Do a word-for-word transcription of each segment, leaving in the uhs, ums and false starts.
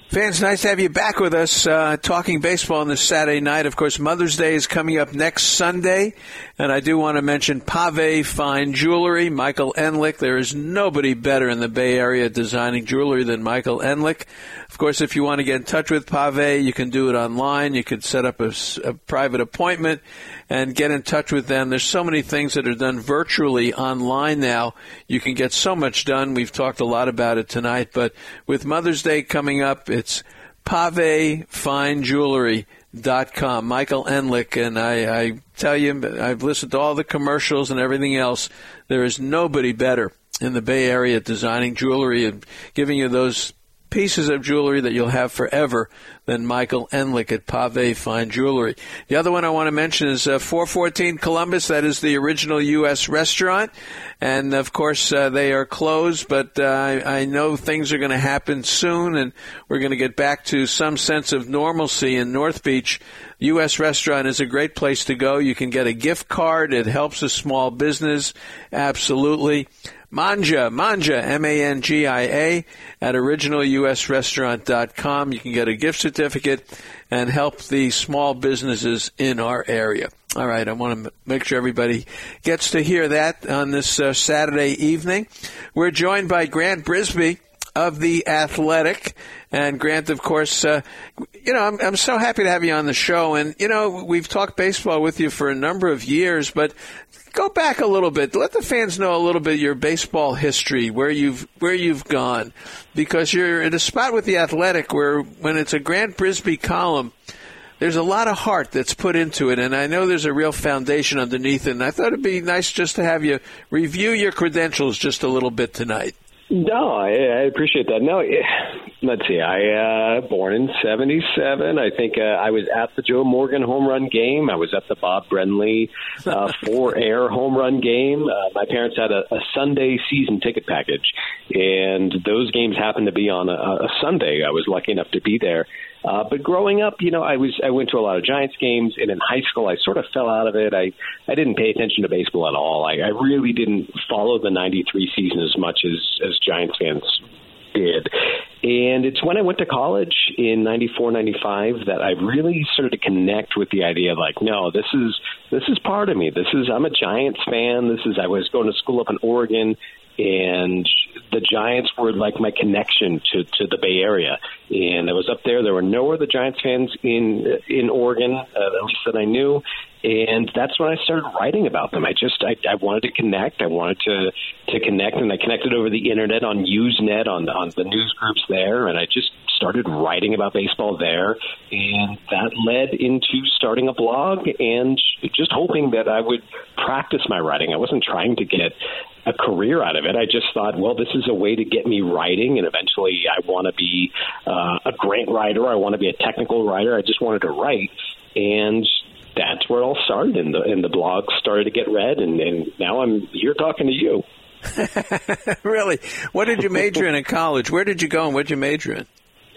Fans, nice to have you back with us uh, talking baseball on this Saturday night. Of course, Mother's Day is coming up next Sunday, and I do want to mention Pave Fine Jewelry, Michael Enlick. There is nobody better in the Bay Area designing jewelry than Michael Enlick. Of course, if you want to get in touch with Pave, you can do it online. You can set up a, a private appointment and get in touch with them. There's so many things that are done virtually online now. You can get so much done. We've talked a lot about it tonight, but with Mother's Day coming up, it's Pave Fine Jewelry dot com. Michael Enlick, and I, I tell you, I've listened to all the commercials and everything else. There is nobody better in the Bay Area designing jewelry and giving you those pieces of jewelry that you'll have forever than Michael Enlick at Pave Fine Jewelry. The other one I want to mention is uh, four fourteen Columbus. That is the original U S restaurant. And, of course, uh, they are closed, but uh, I, I know things are going to happen soon, and we're going to get back to some sense of normalcy in North Beach. U S restaurant is a great place to go. You can get a gift card. It helps a small business. Absolutely. Manja, Manja, M A N G I A, at original U S restaurant dot com. You can get a gift certificate and help the small businesses in our area. All right, I want to make sure everybody gets to hear that on this uh, Saturday evening. We're joined by Grant Brisbee of The Athletic. And Grant, of course, uh, you know, I'm, I'm so happy to have you on the show. And, you know, we've talked baseball with you for a number of years, but go back a little bit. Let the fans know a little bit of your baseball history, where you've where you've gone, because you're in a spot with The Athletic where when it's a Grant Brisbee column, there's a lot of heart that's put into it, and I know there's a real foundation underneath it. And I thought it'd be nice just to have you review your credentials just a little bit tonight. No, I, I appreciate that. No, let's see. I uh, born in seventy-seven. I think uh, I was at the Joe Morgan home run game. I was at the Bob Brenly uh, four-air home run game. Uh, my parents had a, a Sunday season ticket package, and those games happened to be on a, a Sunday. I was lucky enough to be there. Uh, but growing up, you know, I was I went to a lot of Giants games, and in high school, I sort of fell out of it. I, I didn't pay attention to baseball at all. I, I really didn't follow the ninety-three season as much as, as Giants fans did. And it's when I went to college in ninety-four, ninety-five that I really started to connect with the idea of like, no, this is this is part of me. This is I'm a Giants fan. This is I was going to school up in Oregon, and the Giants were like my connection to, to the Bay Area. And I was up there. There were no other Giants fans in in Oregon, uh, at least that I knew. And that's when I started writing about them. I just, I, I wanted to connect. I wanted to, to connect, and I connected over the internet on Usenet, on, on the news groups there, and I just started writing about baseball there. And that led into starting a blog and just hoping that I would practice my writing. I wasn't trying to get a career out of it. I just thought, well, this is a way to get me writing, and eventually I want to be uh, a grant writer. I want to be a technical writer. I just wanted to write, and that's where it all started, and the, and the blog started to get read, and, and now I'm here talking to you. Really? What did you major in in college? Where did you go, and what did you major in?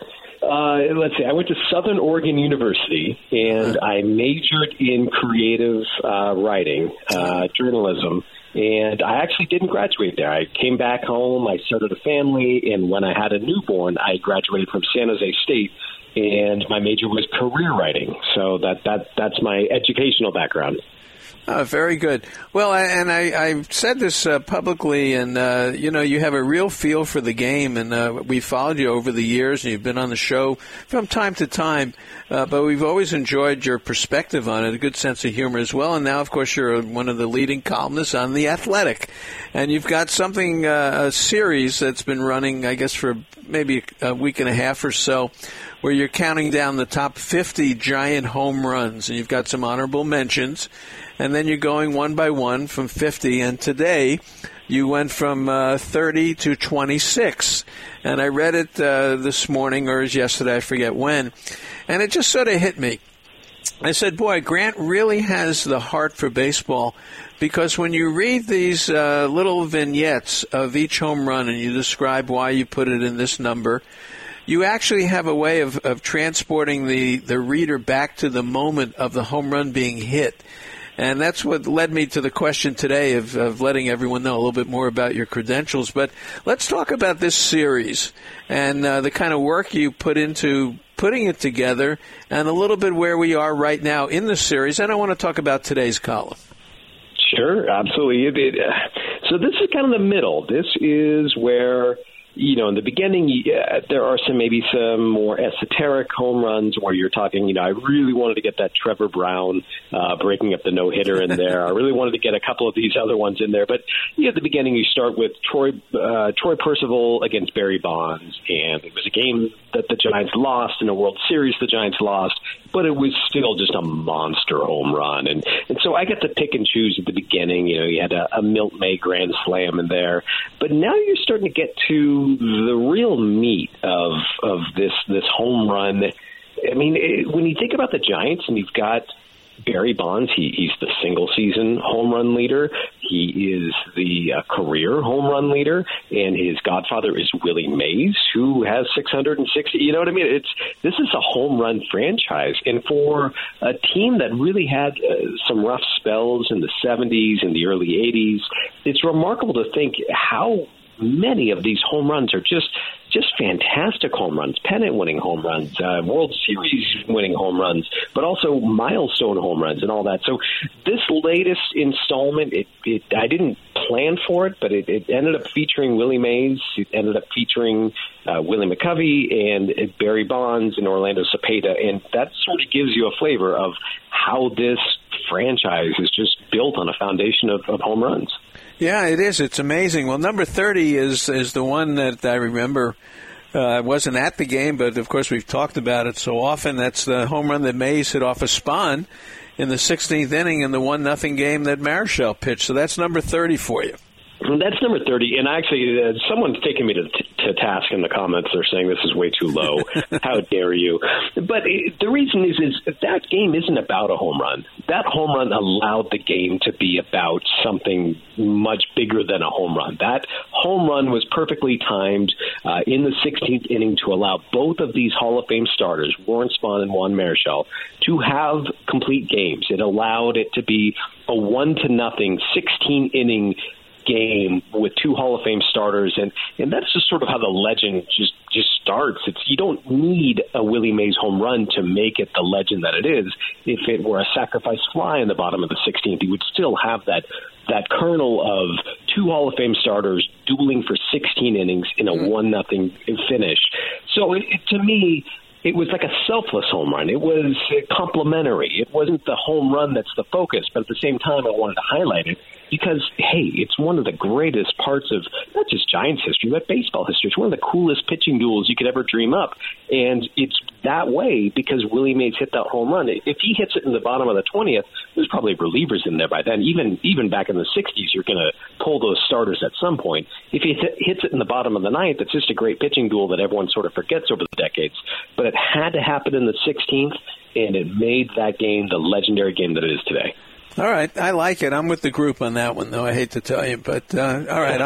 Uh, let's see. I went to Southern Oregon University, and I majored in creative uh, writing, uh, journalism. And I actually didn't graduate there. I came back home, I started a family, and when I had a newborn, I graduated from San Jose State, and my major was career writing. So that, that that's my educational background. Oh, very good. Well, I, and I, I've said this uh, publicly, and, uh, you know, you have a real feel for the game, and uh, we've followed you over the years, and you've been on the show from time to time, uh, but we've always enjoyed your perspective on it, a good sense of humor as well, and now, of course, you're one of the leading columnists on The Athletic, and you've got something, uh, a series that's been running, I guess, for maybe a week and a half or so, where you're counting down the top fifty Giant home runs, and you've got some honorable mentions, and then you're going one by one from fifty, and today you went from uh, thirty to twenty-six. And I read it uh, this morning, or it was yesterday, I forget when, and it just sort of hit me. I said, boy, Grant really has the heart for baseball, because when you read these uh, little vignettes of each home run and you describe why you put it in this number, you actually have a way of, of transporting the, the reader back to the moment of the home run being hit. And that's what led me to the question today of, of letting everyone know a little bit more about your credentials. But let's talk about this series and uh, the kind of work you put into putting it together and a little bit where we are right now in the series. And I want to talk about today's column. Sure, absolutely. It, it, uh, so this is kind of the middle. This is where, you know, in the beginning, yeah, there are some maybe some more esoteric home runs where you're talking, you know, I really wanted to get that Trevor Brown uh, breaking up the no-hitter in there. I really wanted to get a couple of these other ones in there. But you know, at the beginning, you start with Troy uh, Troy Percival against Barry Bonds, and it was a game that the Giants lost in a World Series. The Giants lost, but it was still just a monster home run. And and so I got to pick and choose at the beginning. You know, you had a, a Milt May grand slam in there, but now you're starting to get to the real meat of of this this home run. I mean, it, when you think about the Giants, and you've got Barry Bonds, he, he's the single-season home run leader. He is the uh, career home run leader, and his godfather is Willie Mays, who has six hundred sixty. You know what I mean? It's this is a home run franchise, and for a team that really had uh, some rough spells in the seventies and the early eighties, it's remarkable to think how many of these home runs are just just fantastic home runs, pennant-winning home runs, uh, World Series-winning home runs, but also milestone home runs and all that. So this latest installment, it, it I didn't plan for it, but it, it ended up featuring Willie Mays. It ended up featuring uh, Willie McCovey and uh, Barry Bonds and Orlando Cepeda, and that sort of gives you a flavor of how this franchise is just built on a foundation of, of home runs. Yeah, it is. It's amazing. Well, number thirty is is the one that I remember. Uh, I wasn't at the game, but, of course, we've talked about it so often. That's the home run that Mays hit off a Spahn in the sixteenth inning in the one nothing game that Marichal pitched. So that's number thirty for you. That's number thirty, and actually, uh, someone's taking me to, to task in the comments. They're saying this is way too low. How dare you? But it, the reason is, is that game isn't about a home run. That home run allowed the game to be about something much bigger than a home run. That home run was perfectly timed uh, in the sixteenth inning to allow both of these Hall of Fame starters, Warren Spahn and Juan Marichal, to have complete games. It allowed it to be a one to nothing sixteen inning game with two Hall of Fame starters, and, and that's just sort of how the legend just, just starts. It's you don't need a Willie Mays home run to make it the legend that it is. If it were a sacrifice fly in the bottom of the sixteenth, you would still have that that kernel of two Hall of Fame starters dueling for sixteen innings in a one nothing finish. So it, it, to me, it was like a selfless home run. It was complimentary. It wasn't the home run that's the focus, but at the same time, I wanted to highlight it because, hey, it's one of the greatest parts of not just Giants history, but baseball history. It's one of the coolest pitching duels you could ever dream up, and it's that way because Willie Mays hit that home run. If he hits it in the bottom of the twentieth, there's probably relievers in there by then. Even even back in the sixties, you're going to pull those starters at some point. If he th- hits it in the bottom of the ninth, it's just a great pitching duel that everyone sort of forgets over the decades. But it had to happen in the sixteenth, and it made that game the legendary game that it is today. All right, I like it. I'm with the group on that one, though. I hate to tell you, but uh, all right.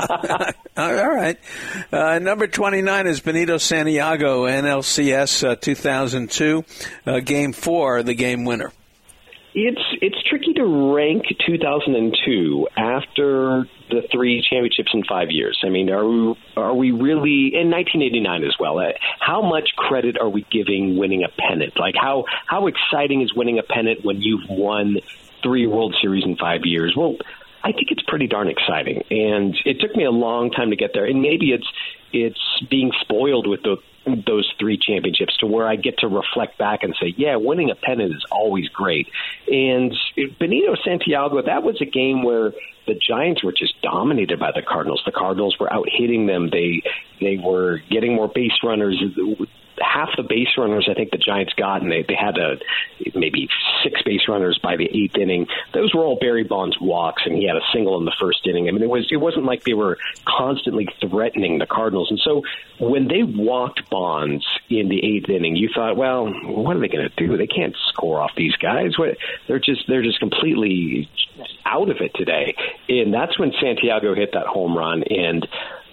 all right. Uh, number twenty-nine is Benito Santiago, N L C S uh, two thousand two, uh, Game Four, the game winner. It's it's tricky to rank two thousand two after the three championships in five years. I mean, are we, are we really in nineteen eighty-nine as well? Uh, how much credit are we giving winning a pennant? Like how how exciting is winning a pennant when you've won three World Series in five years? Well, I think it's pretty darn exciting, and it took me a long time to get there. And maybe it's it's being spoiled with the, those three championships to where I get to reflect back and say, yeah, winning a pennant is always great. And Benito Santiago, that was a game where the Giants were just dominated by the Cardinals. The Cardinals were out hitting them. They they were getting more base runners. Half the base runners I think the Giants got, and they, they had a, maybe six base runners by the eighth inning. Those were all Barry Bonds walks, and he had a single in the first inning. I mean, it was it wasn't like they were constantly threatening the Cardinals. And so when they walked Bonds in the eighth inning, you thought, well, what are they going to do? They can't score off these guys. What, they're just they're just completely out of it today. And that's when Santiago hit that home run, and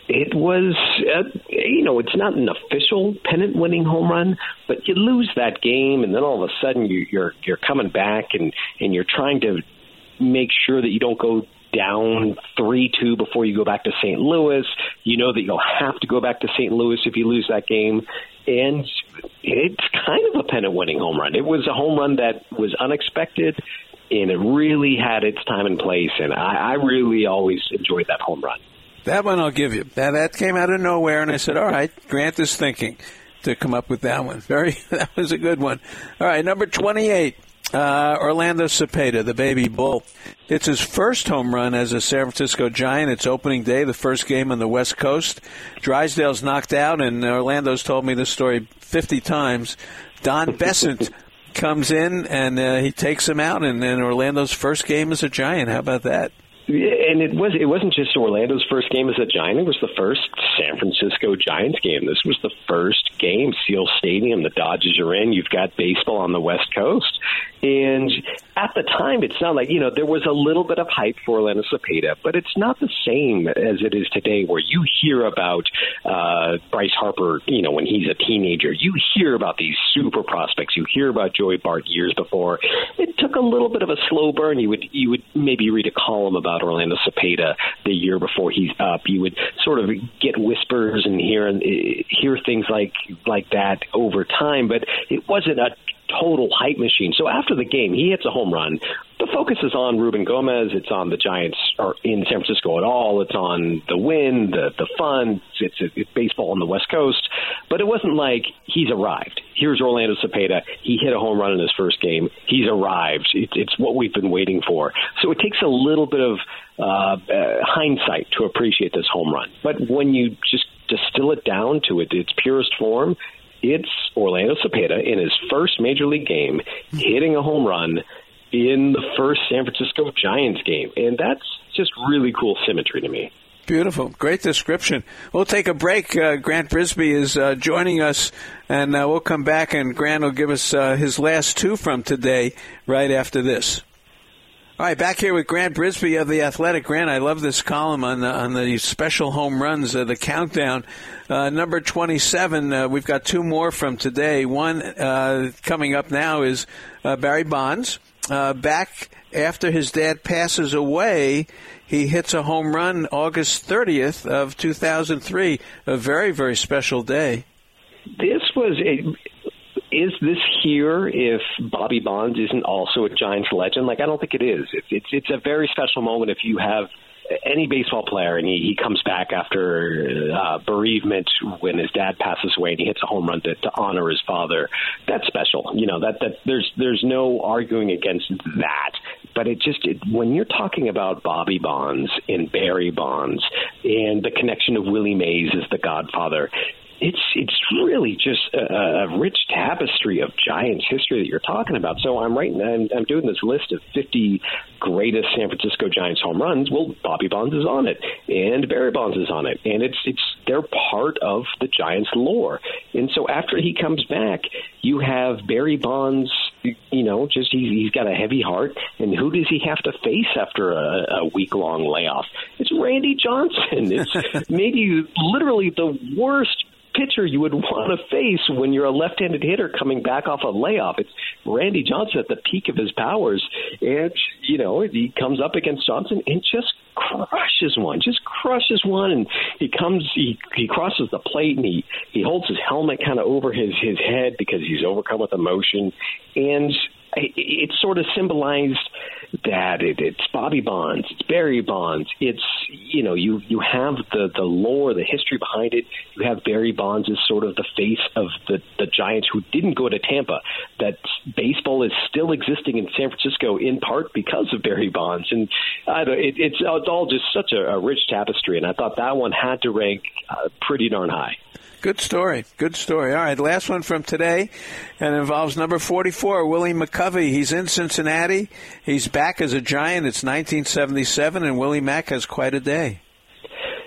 It was, uh, you know, it's not an official pennant-winning home run, but you lose that game, and then all of a sudden you, you're you're coming back, and, and you're trying to make sure that you don't go down three two before you go back to Saint Louis. You know that you'll have to go back to Saint Louis if you lose that game. And it's kind of a pennant-winning home run. It was a home run that was unexpected, and it really had its time and place. And I, I really always enjoyed that home run. That one I'll give you. That, that came out of nowhere, and I said, all right, Grant is thinking to come up with that one. Very, that was a good one. All right, number twenty-eight. Uh, Orlando Cepeda, the baby bull. It's his first home run as a San Francisco Giant. It's opening day, the first game on the West Coast. Drysdale's knocked out, and Orlando's told me this story fifty times. Don Besant comes in, and uh, he takes him out, and then Orlando's first game as a Giant. How about that? And it was it wasn't just Orlando's first game as a Giant. It was the first San Francisco Giants game. This was the first game, Seal Stadium. The Dodgers are in. You've got baseball on the West Coast. And at the time, it's not like, you know, there was a little bit of hype for Orlando Cepeda, but it's not the same as it is today, where you hear about uh, Bryce Harper, you know, when he's a teenager. You hear about these super prospects. You hear about Joey Bart years before. It took a little bit of a slow burn. You would you would maybe read a column about Orlando Cepeda the year before he's up. You would sort of get whispers and hear hear things like like that over time, but it wasn't a total hype machine. So after the game, he hits a home run. The focus is on Ruben Gomez. It's on the Giants are in San Francisco at all. It's on the win, the the fun. It's, it's, it's baseball on the West Coast. But it wasn't like he's arrived. Here's Orlando Cepeda. He hit a home run in his first game. He's arrived. It, it's what we've been waiting for. So it takes a little bit of uh, uh, hindsight to appreciate this home run. But when you just distill it down to it, its purest form, it's Orlando Cepeda in his first major league game hitting a home run in the first San Francisco Giants game. And that's just really cool symmetry to me. Beautiful. Great description. We'll take a break. Uh, Grant Brisbee is uh, joining us, and uh, we'll come back, and Grant will give us uh, his last two from today right after this. All right, back here with Grant Brisbee of The Athletic. Grant, I love this column on the, on the special home runs, uh, the countdown. Uh, number twenty-seven, uh, we've got two more from today. One uh, coming up now is uh, Barry Bonds. Uh, back after his dad passes away, he hits a home run August thirtieth of two thousand three, a very, very special day. This was a... Is this here if Bobby Bonds isn't also a Giants legend? Like, I don't think it is. It's it's, it's a very special moment if you have any baseball player and he, he comes back after uh, bereavement when his dad passes away and he hits a home run to, to honor his father. That's special. You know, that that there's there's no arguing against that. But it just it, when you're talking about Bobby Bonds and Barry Bonds and the connection of Willie Mays as the godfather, It's it's really just a, a rich tapestry of Giants history that you're talking about. So I'm writing, I'm, I'm doing this list of fifty greatest San Francisco Giants home runs. Well, Bobby Bonds is on it, and Barry Bonds is on it, and it's it's they're part of the Giants lore. And so after he comes back, you have Barry Bonds. You know, just he's, he's got a heavy heart, and who does he have to face after a, a week-long layoff? It's Randy Johnson. It's maybe literally the worst pitcher you would want to face when you're a left-handed hitter coming back off a layoff. It's Randy Johnson at the peak of his powers, and you know he comes up against Johnson and just crushes one, just crushes one, and he comes, he he crosses the plate, and he he holds his helmet kind of over his his head because he's overcome with emotion, and it, it sort of symbolized that it, it's Bobby Bonds, it's Barry Bonds, it's, you know, you, you have the, the lore, the history behind it. You have Barry Bonds as sort of the face of the, the Giants who didn't go to Tampa, that baseball is still existing in San Francisco in part because of Barry Bonds. And I don't, it, it's, it's all just such a, a rich tapestry, and I thought that one had to rank uh, pretty darn high. Good story. Good story. All right, last one from today, and involves number forty-four, Willie McCovey. He's in Cincinnati. He's back as a Giant. It's nineteen seventy-seven, and Willie Mack has quite a day.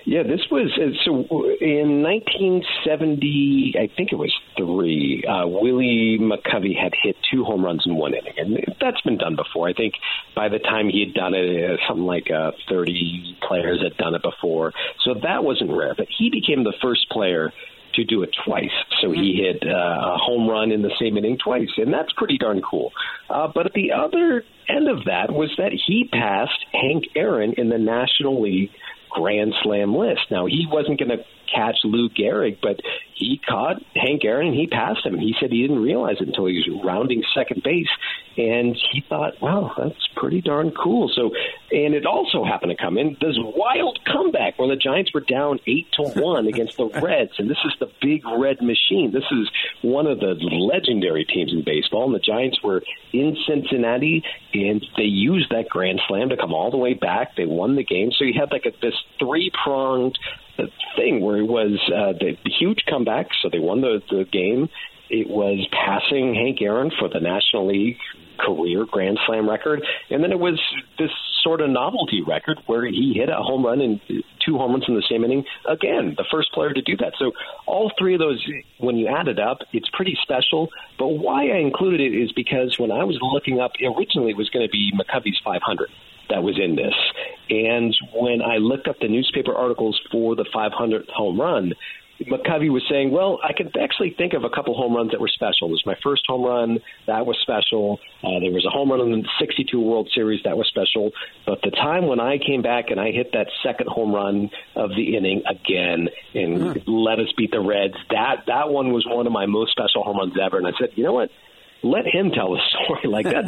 Yeah, this was so in nineteen seventy. I think it was three. Uh, Willie McCovey had hit two home runs in one inning, and that's been done before. I think by the time he had done it, uh, something like uh, thirty players had done it before, so that wasn't rare. But he became the first player to do it twice. So he hit uh, a home run in the same inning twice, and that's pretty darn cool. Uh, but at the other end of that was that he passed Hank Aaron in the National League Grand Slam list. Now, he wasn't going to catch Lou Gehrig, but he caught Hank Aaron and he passed him. He said he didn't realize it until he was rounding second base, and he thought, wow, that's pretty darn cool. So, and it also happened to come in this wild comeback where the Giants were down eight to one against the Reds, and this is the Big Red Machine. This is one of the legendary teams in baseball, and the Giants were in Cincinnati, and they used that Grand Slam to come all the way back. They won the game, so you had like a, this three-pronged thing where it was uh, the huge comeback, so they won the, the game. It was passing Hank Aaron for the National League career Grand Slam record, and then it was this sort of novelty record where he hit a home run and two home runs in the same inning. Again, the first player to do that. So all three of those, when you add it up, it's pretty special. But why I included it is because when I was looking up, originally it was going to be McCovey's five hundred that was in this. And when I looked up the newspaper articles for the five hundredth home run, McCovey was saying, well, I can actually think of a couple home runs that were special. It was my first home run. That was special. Uh, there was a home run in the sixty-two World Series. That was special. But the time when I came back and I hit that second home run of the inning again and mm. let us beat the Reds, that, that one was one of my most special home runs ever. And I said, you know what? Let him tell the story. Like, that's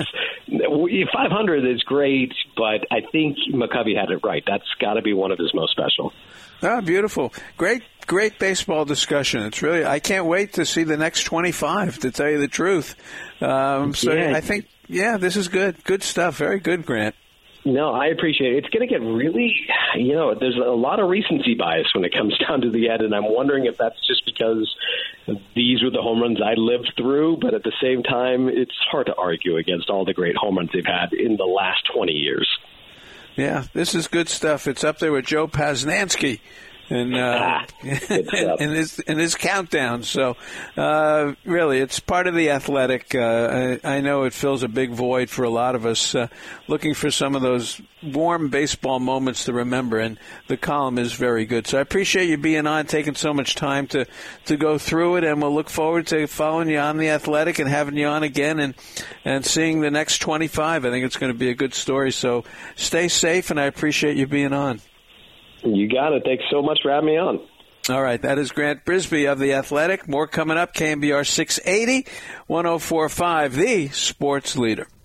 five hundred is great, but I think McCovey had it right. That's got to be one of his most special. Ah, beautiful. Great, great baseball discussion. It's really, I can't wait to see the next twenty-five, to tell you the truth. Um, so yeah. I think, yeah, this is good. Good stuff. Very good, Grant. No, I appreciate it. It's going to get really, you know, there's a lot of recency bias when it comes down to the end, and I'm wondering if that's just because these were the home runs I lived through, but at the same time, it's hard to argue against all the great home runs they've had in the last twenty years. Yeah, this is good stuff. It's up there with Joe Paznansky and uh, in his in his countdown. So, uh, really, it's part of The Athletic. Uh, I, I know it fills a big void for a lot of us, uh, looking for some of those warm baseball moments to remember. And the column is very good. So I appreciate you being on, taking so much time to to go through it, and we'll look forward to following you on The Athletic and having you on again and and seeing the next twenty-five. I think it's going to be a good story. So stay safe, and I appreciate you being on. You got it. Thanks so much for having me on. All right. That is Grant Brisbee of The Athletic. More coming up. K M B R six eighty, one oh four point five, the sports leader.